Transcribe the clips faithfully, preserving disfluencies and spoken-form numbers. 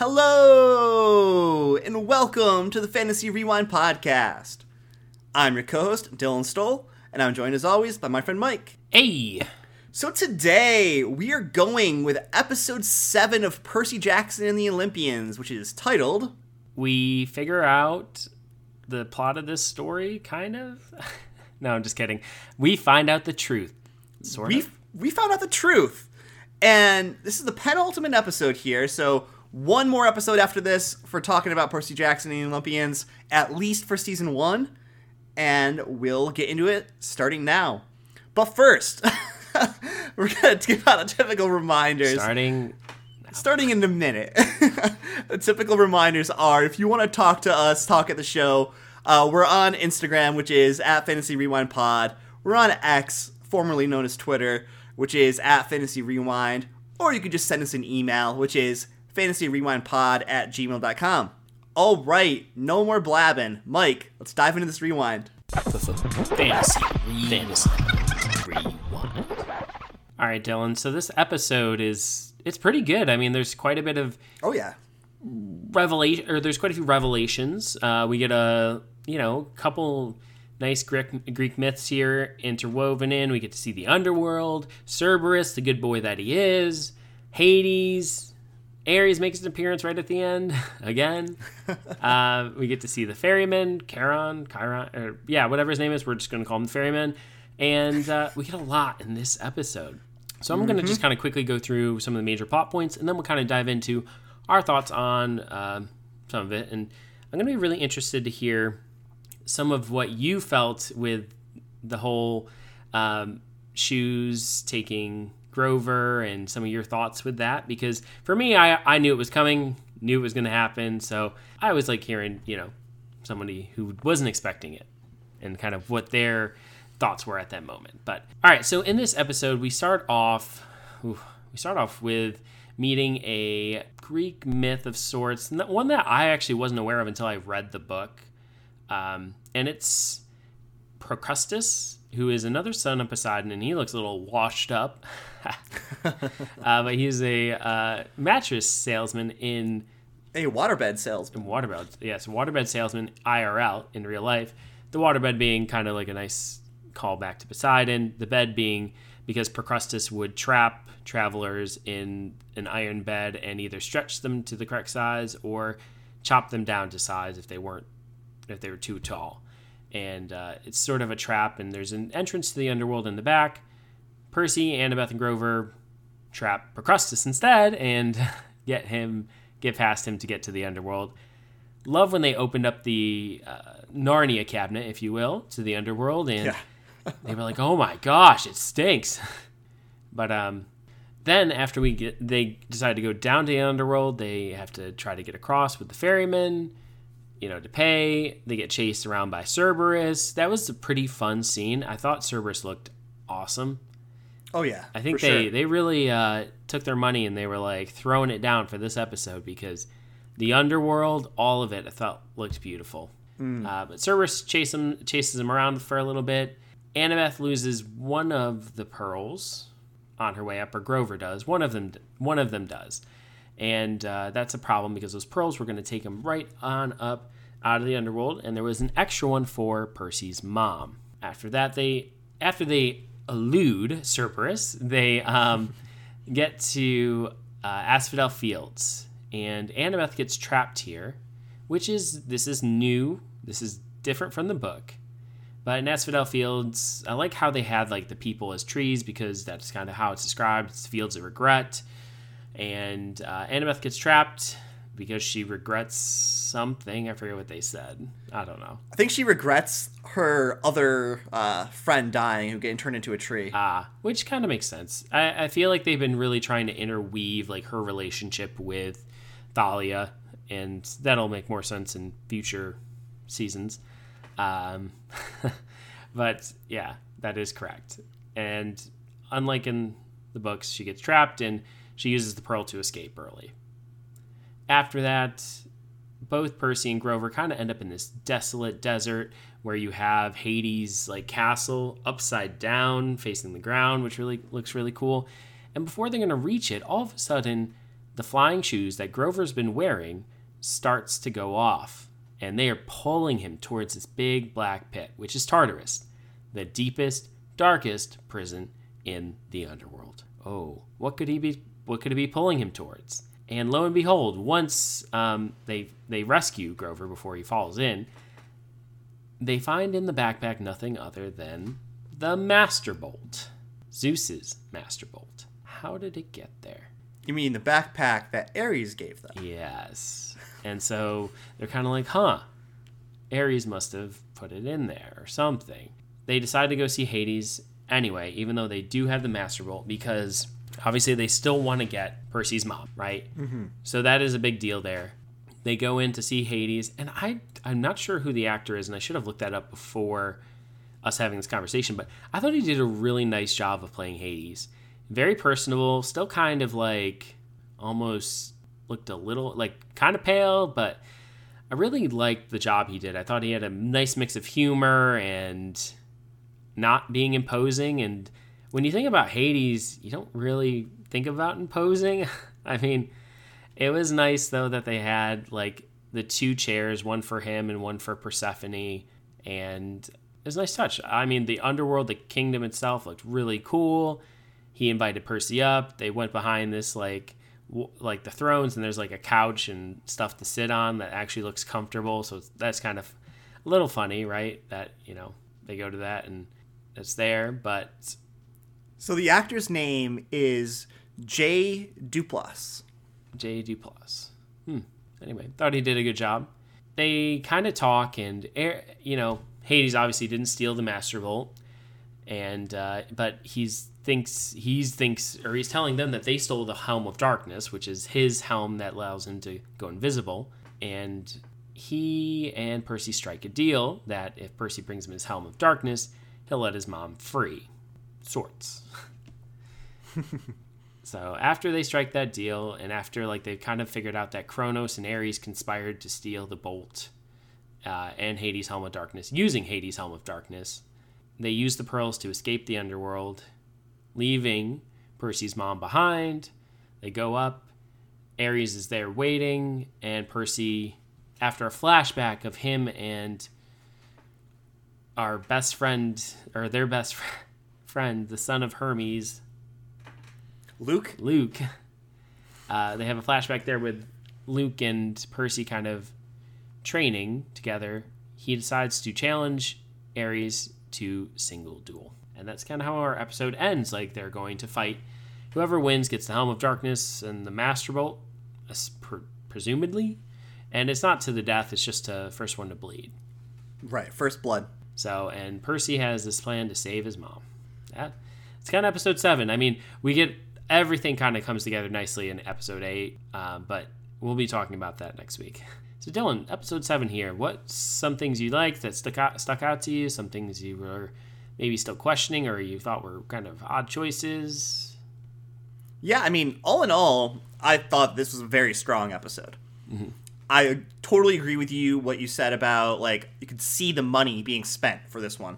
Hello, and welcome to the Fantasy Rewind podcast. I'm your co-host, Dylan Stoll, and I'm joined as always by my friend Mike. Hey! So today, we are going with episode seven of Percy Jackson and the Olympians, which is titled... We figure out the plot of this story, kind of? No, I'm just kidding. We find out the truth, sort we, of. We found out the truth. And this is the penultimate episode here, so one more episode after this for talking about Percy Jackson and the Olympians, at least for season one, and we'll get into it starting now. But first, we're going to give out the typical reminders. Starting now. Starting in a minute. The typical reminders are, if you want to talk to us, talk at the show, uh, we're on Instagram, which is at Fantasy Rewind Pod. We're on X, formerly known as Twitter, which is at Fantasy Rewind. Or you could just send us an email, which is fantasyrewindpod at gmail dot com. All right, no more blabbing. Mike, let's dive into this rewind. Fantasy, Fantasy Rewind. All right, Dylan. So this episode is, it's pretty good. I mean, there's quite a bit of... Oh, yeah. Revelation, or there's quite a few revelations. Uh, we get a, you know, couple nice Greek, Greek myths here interwoven in. We get to see the underworld, Cerberus, the good boy that he is, Hades, Ares makes an appearance right at the end again. uh, we get to see the ferryman, Charon, Chiron, or yeah, whatever his name is. We're just going to call him the ferryman, and uh, we get a lot in this episode. So I'm mm-hmm. going to just kind of quickly go through some of the major plot points, and then we'll kind of dive into our thoughts on uh, some of it. And I'm going to be really interested to hear some of what you felt with the whole um, Shoes taking Grover and some of your thoughts with that. Because for me, I, I knew it was coming, knew it was going to happen. So I always like hearing, you know, somebody who wasn't expecting it and kind of what their thoughts were at that moment. But all right, so in this episode, we start off, ooh, we start off with meeting a Greek myth of sorts, one that I actually wasn't aware of until I read the book. Um, and it's Procrustes, who is another son of Poseidon, and he looks a little washed up. uh, but he's a uh, mattress salesman in... A waterbed salesman. In waterbed, yes, waterbed salesman I R L, in real life. The waterbed being kind of like a nice callback to Poseidon. The bed being because Procrustes would trap travelers in an iron bed and either stretch them to the correct size or chop them down to size if they weren't if they were too tall. And uh, it's sort of a trap, and there's an entrance to the underworld in the back. Percy, Annabeth, and Grover trap Procrustes instead and get him get past him to get to the underworld. Love when they opened up the uh, Narnia cabinet, if you will, to the underworld, and yeah. They were like, "Oh my gosh, it stinks." But um, then after we get, they decide to go down to the underworld. They have to try to get across with the ferryman, you know, to pay. They get chased around by Cerberus. That was a pretty fun scene. I thought Cerberus looked awesome. Oh yeah, I think for they sure. they really uh, took their money and they were like throwing it down for this episode because the underworld, all of it, I thought looked beautiful. Mm. Uh, but Cerberus chase him, chases him around for a little bit. Annabeth loses one of the pearls on her way up, or Grover does. One of them, one of them does, and uh, that's a problem because those pearls were going to take him right on up out of the underworld, and there was an extra one for Percy's mom. After that, they after they elude Cerberus, they um, get to uh, Asphodel Fields, and Annabeth gets trapped here, which is this is new. This is different from the book. But in Asphodel Fields, I like how they had like the people as trees because that's kind of how it's described. It's fields of regret. And uh, Annabeth gets trapped because she regrets something. I forget what they said. I don't know. I think she regrets her other uh, friend dying who getting turned into a tree. Ah, which kind of makes sense. I, I feel like they've been really trying to interweave like her relationship with Thalia, and that'll make more sense in future seasons. Um, but yeah, that is correct. And unlike in the books, she gets trapped and she uses the pearl to escape early. After that, both Percy and Grover kind of end up in this desolate desert where you have Hades' like castle upside down facing the ground, which really looks really cool. And before they're going to reach it, all of a sudden the flying shoes that Grover's been wearing starts to go off, and they are pulling him towards this big black pit, which is Tartarus, the deepest, darkest prison in the underworld. Oh, what could he be? What could it be pulling him towards? And lo and behold, once um, they they rescue Grover before he falls in, they find in the backpack nothing other than the Master Bolt, Zeus's Master Bolt. How did it get there? You mean the backpack that Ares gave them? Yes. And so they're kind of like, huh, Ares must have put it in there or something. They decide to go see Hades anyway, even though they do have the Master Bolt, because obviously they still want to get Percy's mom, right? Mm-hmm. So that is a big deal there. They go in to see Hades, and I, I'm not sure who the actor is, and I should have looked that up before us having this conversation, but I thought he did a really nice job of playing Hades. Very personable, still kind of like almost looked a little like kind of pale, but I really liked the job he did. I thought he had a nice mix of humor and not being imposing. And when you think about Hades, you don't really think about imposing. I mean, it was nice though that they had like the two chairs, one for him and one for Persephone, and it was a nice touch. I mean, the underworld, the kingdom itself looked really cool. He invited Percy up. They went behind this like w- like the thrones, and there's like a couch and stuff to sit on that actually looks comfortable. So it's, that's kind of a little funny, right? That, you know, they go to that and it's there. But so the actor's name is Jay Duplass. Jay Duplass. Hmm. Anyway, thought he did a good job. They kind of talk, and you know, Hades obviously didn't steal the Master Bolt, and uh, but he's thinks he's thinks or he's telling them that they stole the Helm of Darkness, which is his helm that allows him to go invisible. And he and Percy strike a deal that if Percy brings him his Helm of Darkness, he'll let his mom free. Sorts. So after they strike that deal, and after like they've kind of figured out that Kronos and Ares conspired to steal the bolt uh, and Hades' Helm of Darkness, using Hades' Helm of Darkness, they use the pearls to escape the underworld, leaving Percy's mom behind. They go up. Ares is there waiting, and Percy, after a flashback of him and our best friend, or their best friend, the son of Hermes, Luke? Luke. Uh, they have a flashback there with Luke and Percy kind of training together. He decides to challenge Ares to single duel. And that's kind of how our episode ends. Like, they're going to fight. Whoever wins gets the Helm of Darkness and the Master Bolt, pre- presumably. And it's not to the death, it's just the first one to bleed. Right, first blood. So, and Percy has this plan to save his mom. That, it's kind of episode seven. I mean, we get everything kind of comes together nicely in episode eight, uh, but we'll be talking about that next week. So, Dylan, episode seven here. What's some things you liked that stuck out, stuck out to you? Some things you were maybe still questioning or you thought were kind of odd choices? Yeah, I mean, all in all, I thought this was a very strong episode. Mm-hmm. I totally agree with you, what you said about, like, you could see the money being spent for this one.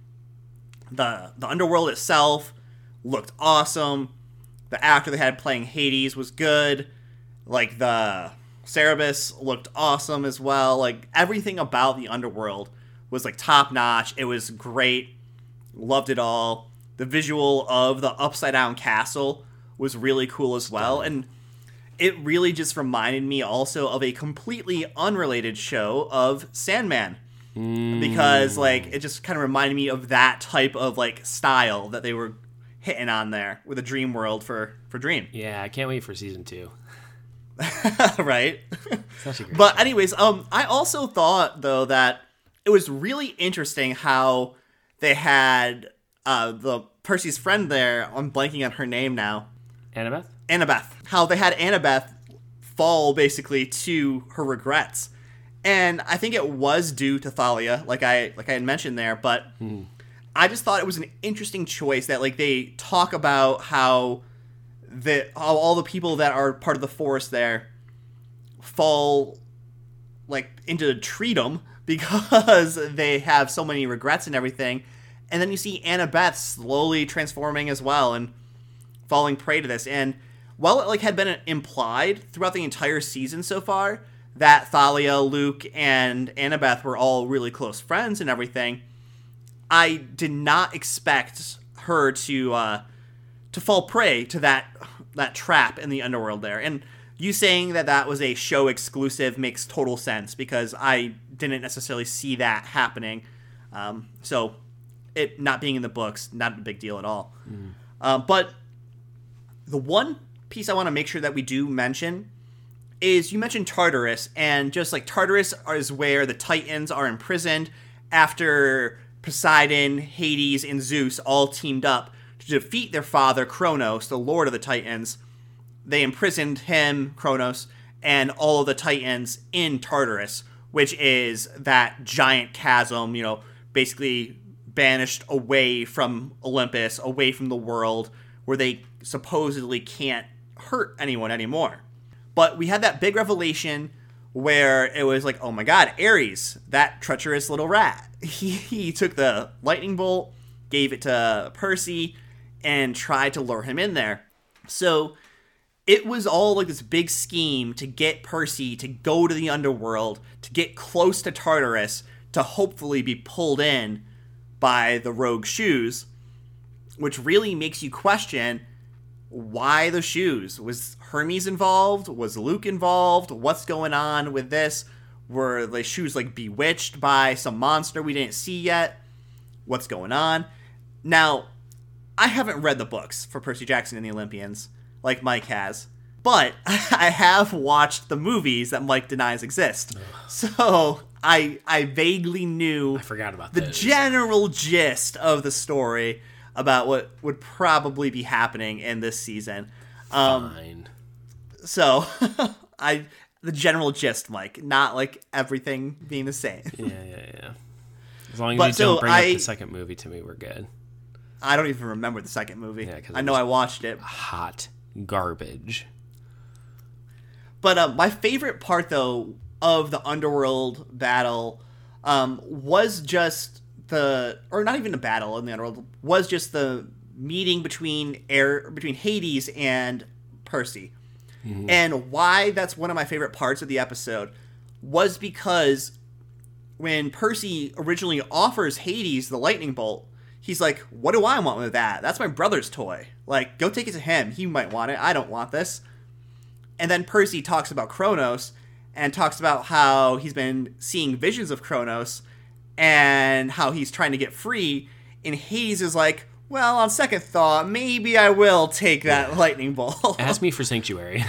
The the underworld itself looked awesome. The actor they had playing Hades was good. Like, the Cerberus looked awesome as well. Like, everything about the underworld was, like, top-notch. It was great. Loved it all. The visual of the upside-down castle was really cool as well. And it really just reminded me also of a completely unrelated show of Sandman. Mm. Because, like, it just kind of reminded me of that type of, like, style that they were hitting on there with a dream world for, for Dream. Yeah, I can't wait for season two. Right? Such a great but show. anyways, um, I also thought, though, that it was really interesting how they had uh, the Percy's friend there. I'm blanking on her name now. Annabeth? Annabeth. How they had Annabeth fall, basically, to her regrets. And I think it was due to Thalia, like I like I had mentioned there, but mm. I just thought it was an interesting choice that, like, they talk about how the how all the people that are part of the forest there fall, like, into treedom because they have so many regrets and everything. And then you see Annabeth slowly transforming as well and falling prey to this. And while it like had been implied throughout the entire season so far that Thalia, Luke, and Annabeth were all really close friends and everything, I did not expect her to uh, to fall prey to that that trap in the underworld there. And you saying that that was a show exclusive makes total sense, because I didn't necessarily see that happening. Um, so it not being in the books, not a big deal at all. Mm. Uh, but the one piece I want to make sure that we do mention is, you mentioned Tartarus, and just like Tartarus is where the Titans are imprisoned after Poseidon, Hades, and Zeus all teamed up to defeat their father, Kronos, the lord of the Titans. They imprisoned him, Kronos, and all of the Titans in Tartarus, which is that giant chasm, you know, basically banished away from Olympus, away from the world, where they supposedly can't hurt anyone anymore. But we had that big revelation where it was like, oh my god, Ares, that treacherous little rat. He, he took the lightning bolt, gave it to Percy, and tried to lure him in there. So it was all like this big scheme to get Percy to go to the underworld, to get close to Tartarus, to hopefully be pulled in by the rogue shoes, which really makes you question, why the shoes? Was Hermes involved? Was Luke involved? What's going on with this? Were the shoes like bewitched by some monster we didn't see yet? What's going on? Now, I haven't read the books for Percy Jackson and the Olympians like Mike has, but I have watched the movies that Mike denies exist. Ugh. So I I vaguely knew I forgot about the those. general gist of the story about what would probably be happening in this season. Um, Fine. So I the general gist, Mike, not like everything being the same. Yeah, yeah, yeah. As long as but you so don't bring I, up the second movie to me, we're good. I don't even remember the second movie. Yeah, I know I watched it. Hot garbage. But uh, my favorite part, though, of the underworld battle um, was just the, or not even a battle in the underworld, was just the meeting between Air, between Hades and Percy. Mm-hmm. And why that's one of my favorite parts of the episode was because when Percy originally offers Hades the lightning bolt, he's like, what do I want with that? That's my brother's toy. Like, go take it to him. He might want it. I don't want this. And then Percy talks about Kronos and talks about how he's been seeing visions of Kronos and how he's trying to get free. And Hades is like, well, on second thought, maybe I will take that yeah. lightning bolt. Ask me for Sanctuary.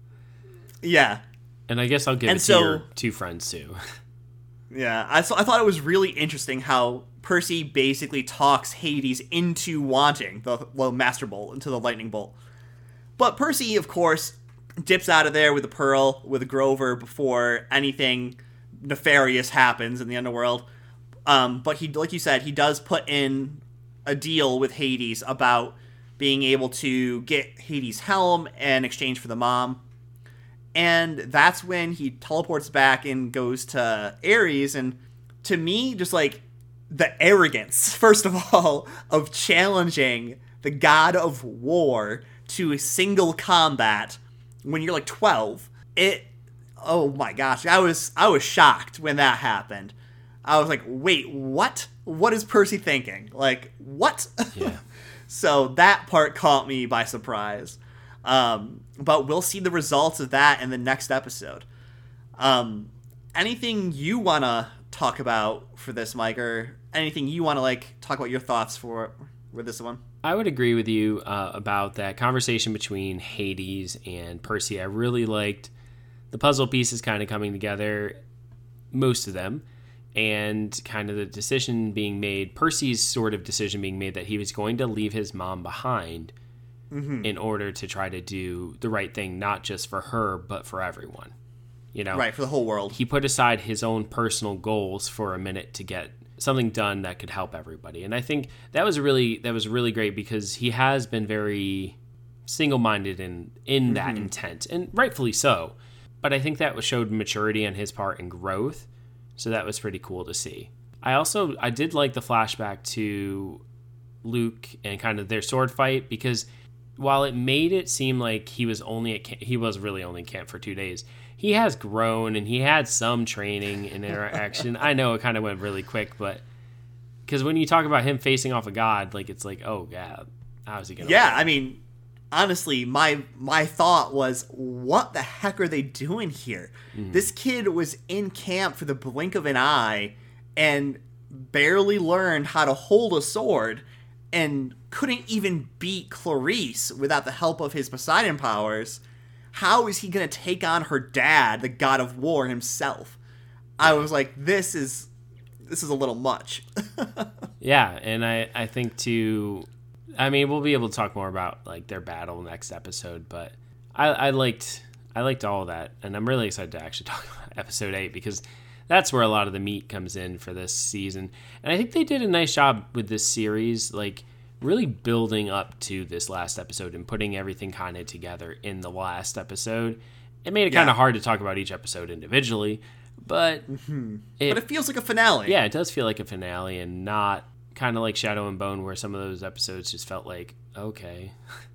Yeah. And I guess I'll give and it so, to your two friends, too. Yeah. I, so I thought it was really interesting how Percy basically talks Hades into wanting the, the Master Bolt, into the lightning bolt. But Percy, of course, dips out of there with the pearl, with Grover, before anything nefarious happens in the underworld. Um, but he, like you said, he does put in a deal with Hades about being able to get Hades' helm in exchange for the mom. And that's when he teleports back and goes to Ares. And to me, just like the arrogance, first of all, of challenging the god of war to a single combat when you're like twelve, it, oh my gosh, I was, I was shocked when that happened. I was like, wait, what? What is Percy thinking? Like, what? Yeah. So that part caught me by surprise. Um, but we'll see the results of that in the next episode. Um, anything you want to talk about for this, Mike, or anything you want to like talk about your thoughts for with this one? I would agree with you uh, about that conversation between Hades and Percy. I really liked the puzzle pieces kind of coming together, most of them, and kind of the decision being made, Percy's sort of decision being made that he was going to leave his mom behind mm-hmm. in order to try to do the right thing, not just for her, but for everyone. You know, right, for the whole world. He put aside his own personal goals for a minute to get something done that could help everybody. And I think that was really that was really great, because he has been very single-minded in in mm-hmm. that intent, and rightfully so. But I think that was showed maturity on his part and growth. So that was pretty cool to see. I also I did like the flashback to Luke and kind of their sword fight, because while it made it seem like he was only at camp, he was really only camp for two days. He has grown and he had some training and interaction. I know it kind of went really quick, but because when you talk about him facing off a god, like it's like, oh yeah, how is he gonna? Yeah, win? I mean, honestly, my my thought was, what the heck are they doing here? Mm. This kid was in camp for the blink of an eye and barely learned how to hold a sword and couldn't even beat Clarice without the help of his Poseidon powers. How is he going to take on her dad, the god of war himself? I was like, this is this is a little much. Yeah, and I, I think too, I mean, we'll be able to talk more about like their battle next episode, but I, I liked I liked all of that, and I'm really excited to actually talk about episode eight because that's where a lot of the meat comes in for this season. And I think they did a nice job with this series, like really building up to this last episode and putting everything kind of together in the last episode. It made it yeah. kind of hard to talk about each episode individually, but mm-hmm. it, but it feels like a finale. Yeah, it does feel like a finale and not kind of like Shadow and Bone where some of those episodes just felt like, okay.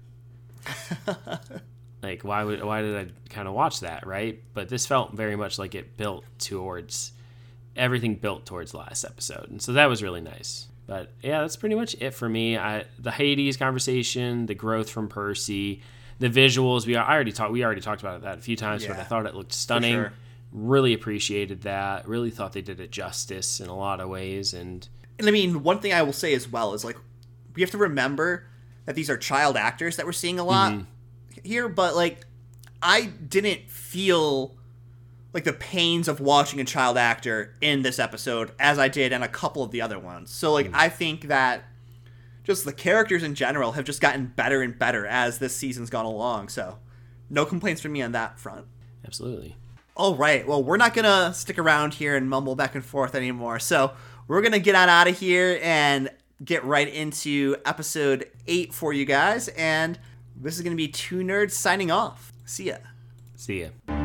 Like, why would why did I kind of watch that, right? But this felt very much like it built towards, everything built towards the last episode. And so that was really nice. But yeah, that's pretty much it for me. I, the Hades conversation, the growth from Percy, the visuals. We I already talked. We already talked about that a few times, yeah, but I thought it looked stunning. Sure. Really appreciated that. Really thought they did it justice in a lot of ways. And and I mean, one thing I will say as well is like we have to remember that these are child actors that we're seeing a lot mm-hmm. here. But like, I didn't feel like the pains of watching a child actor in this episode as I did in a couple of the other ones. So like, mm. I think that just the characters in general have just gotten better and better as this season's gone along. So no complaints from me on that front. Absolutely. All right. Well, we're not going to stick around here and mumble back and forth anymore. So we're going to get on out of here and get right into episode eight for you guys. And this is going to be Two Nerds signing off. See ya. See ya.